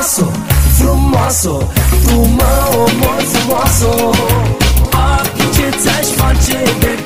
frumoasă, frumoasă, tu mă omori frumoasă. Ce ți-aș face de